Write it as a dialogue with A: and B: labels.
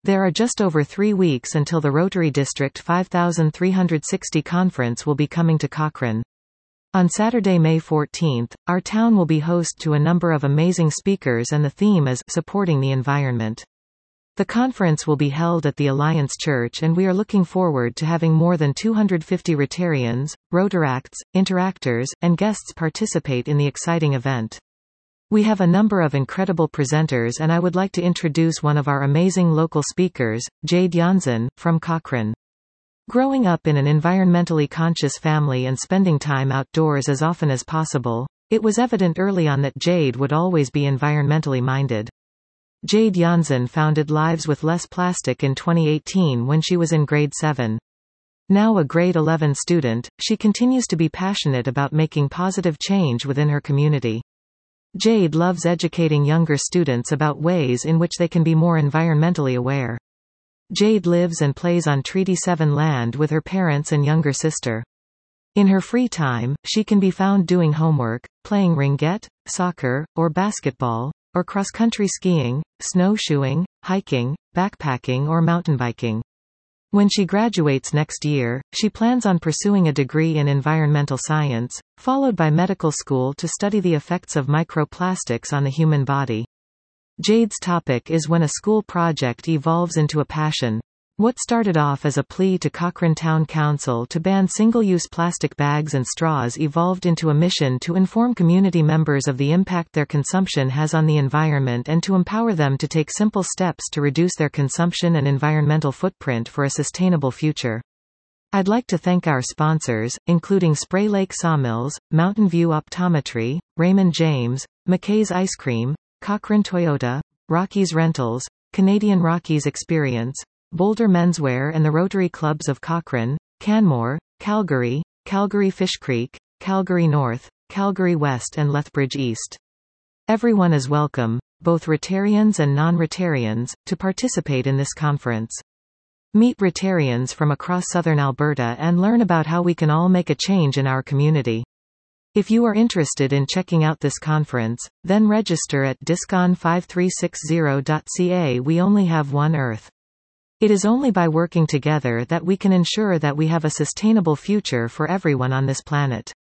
A: There are just over 3 weeks until the Rotary District 5360 conference will be coming to Cochrane. On Saturday, May 14, our town will be host to a number of amazing speakers, and the theme is Supporting the Environment. The conference will be held at the Alliance Church, and we are looking forward to having more than 250 Rotarians, Rotaracts, interactors, and guests participate in the exciting event. We have a number of incredible presenters, and I would like to introduce one of our amazing local speakers, Jade Janssen, from Cochrane. Growing up in an environmentally conscious family and spending time outdoors as often as possible, it was evident early on that Jade would always be environmentally minded. Jade Janssen founded Lives with Less Plastic in 2018 when she was in grade 7. Now a grade 11 student, she continues to be passionate about making positive change within her community. Jade loves educating younger students about ways in which they can be more environmentally aware. Jade lives and plays on Treaty 7 land with her parents and younger sister. In her free time, she can be found doing homework, playing ringette, soccer, or basketball, or cross-country skiing, snowshoeing, hiking, backpacking, or mountain biking. When she graduates next year, she plans on pursuing a degree in environmental science, followed by medical school to study the effects of microplastics on the human body. Jade's topic is when a school project evolves into a passion. What started off as a plea to Cochrane Town Council to ban single-use plastic bags and straws evolved into a mission to inform community members of the impact their consumption has on the environment and to empower them to take simple steps to reduce their consumption and environmental footprint for a sustainable future. I'd like to thank our sponsors, including Spray Lake Sawmills, Mountain View Optometry, Raymond James, McKay's Ice Cream, Cochrane Toyota, Rockies Rentals, Canadian Rockies Experience, Boulder Menswear and the Rotary Clubs of Cochrane, Canmore, Calgary, Calgary Fish Creek, Calgary North, Calgary West and Lethbridge East. Everyone is welcome, both Rotarians and non-Rotarians, to participate in this conference. Meet Rotarians from across southern Alberta and learn about how we can all make a change in our community. If you are interested in checking out this conference, then register at discon5360.ca. We only have one Earth. It is only by working together that we can ensure that we have a sustainable future for everyone on this planet.